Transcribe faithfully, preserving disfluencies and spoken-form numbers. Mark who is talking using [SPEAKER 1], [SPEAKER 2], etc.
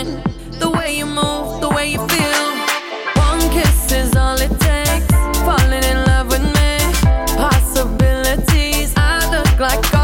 [SPEAKER 1] mind. The way you move, the way you feel. One kiss is all it takes. Falling in love with me. Possibilities, I look like